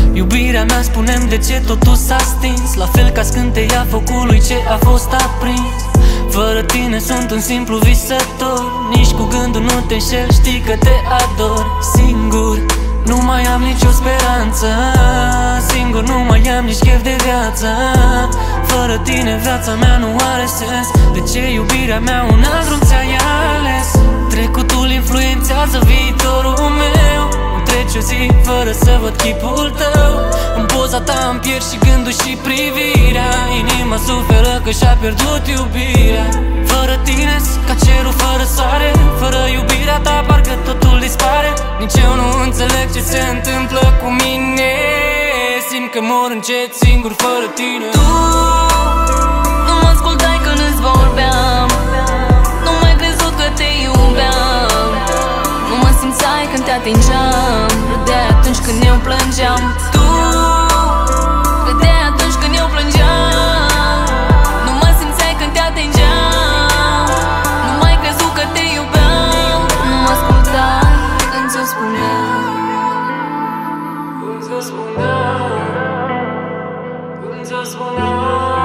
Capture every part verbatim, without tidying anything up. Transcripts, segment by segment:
Iubirea mea, spune-mi de ce totul s-a stins, la fel ca scânteia focului ce a fost aprins. Fără tine sunt un simplu visător, nici cu gândul nu te înșel, știi că te ador. Singur, nu mai am nicio speranță, singur nu mai am nici chef de viață. Fără tine viața mea nu are sens, de ce iubirea mea un alt drum ți-ai ales? Trecutul influențează viitorul meu, nu trece o zi fără să văd chipul tău. În poza ta îmi pierd și gândul și privirea, inima suferă că și-a pierdut iubirea. Fără tine ca cerul fără soare, fără iubirea ta parcă totul dispare. Nici eu nu înțeleg ce se întâmplă cu mine, simt că mor încet singur fără tine. Tu nu mă ascultai când îți vorbeam, nu mai crezut că te iubeam. Nu mă simțai când te atingeam, râdeai atunci când eu plângeam. Tu râdeai atunci când eu plângeam, nu mă simțeai când te atingeam. Nu mai crezut că te iubeam, nu mă ascultai când ți-o spuneam. Când ți-o spuneam, când ți-o spuneam,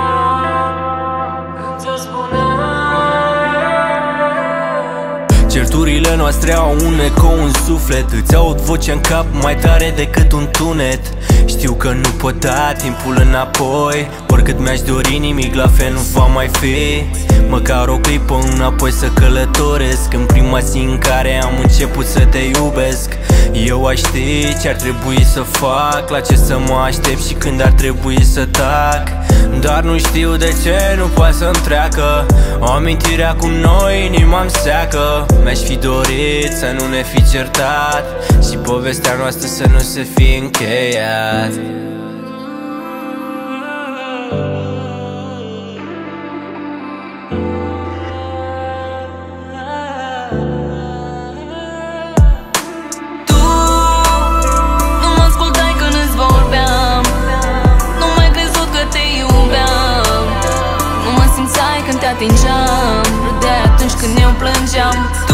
când ți-o spuneam. Certurile noastre au un eco în suflet, îți aud vocea în cap mai tare decât un tunet. Știu că nu pot da timpul înapoi, oricât mi-aș dori nimic la fel nu va mai fi. Măcar o clipă înapoi să călătoresc, în prima zi în care am început să te iubesc. Eu aș ști ce ar trebui să fac, la ce să mă aștept și când ar trebui să tac. Dar nu știu de ce nu poate să-mi treacă o amintirea cu noi, inima-mi seacă. Mi-aș fi dorit să nu ne fi certat și povestea noastră să nu se fi încheiat. Tu nu mă ascultai când îți vorbeam, nu mai crezut că te iubeam. Nu mă simțai când te atingeam, râdeai atunci când eu plângeam.